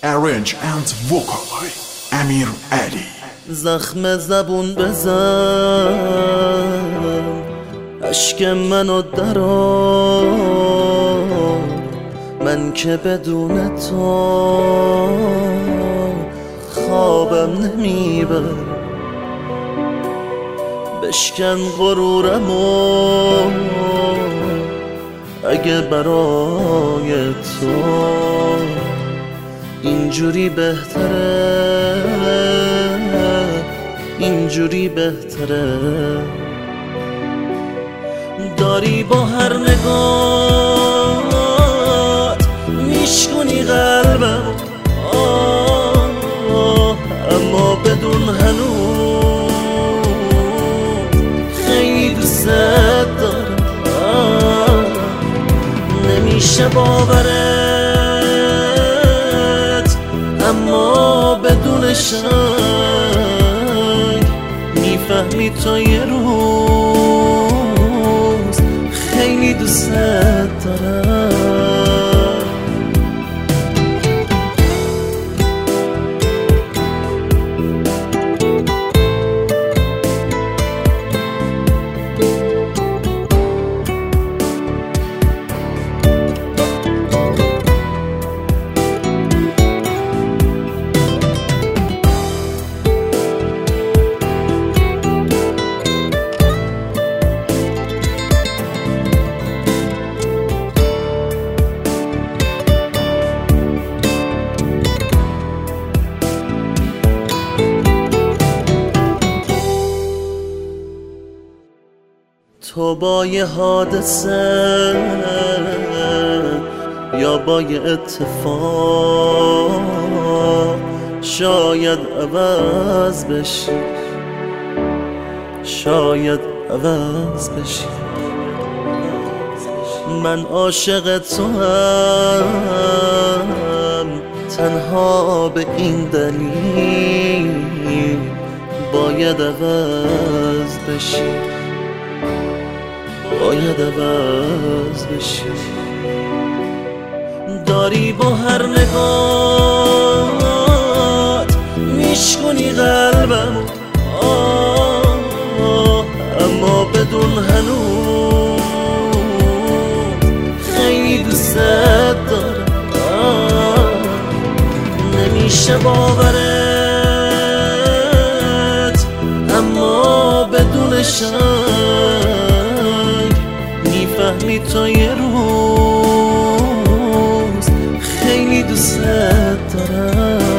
Arrange and vocal by امیر علی. زخم زبون بزن، اشک منو درار، من که بدون تو خوابم نمیبر. بشکن غرورمو اگه برای تو اینجوری بهتره، اینجوری بهتره. داری با هر نگاه میشکنی قلبم، اما بدون هنوز خیلی دوست دارم. نمیشه باورت، اما بدون شک میفهمی تا یه روز خیلی دوست دارم. تو با یه حادثه یا با یه اتفاق شاید عوض بشی، شاید عوض بشی. من عاشق تو هم تنها به این دلیل باید عوض بشی، باید عوض بشی. داری با هر نگاهت میشکنی قلبم، اما بدون هنوز خیلی دوست دارم. نمیشه باورت، اما بدون شک میفهمی تا یه روز خیلی دوست دارم.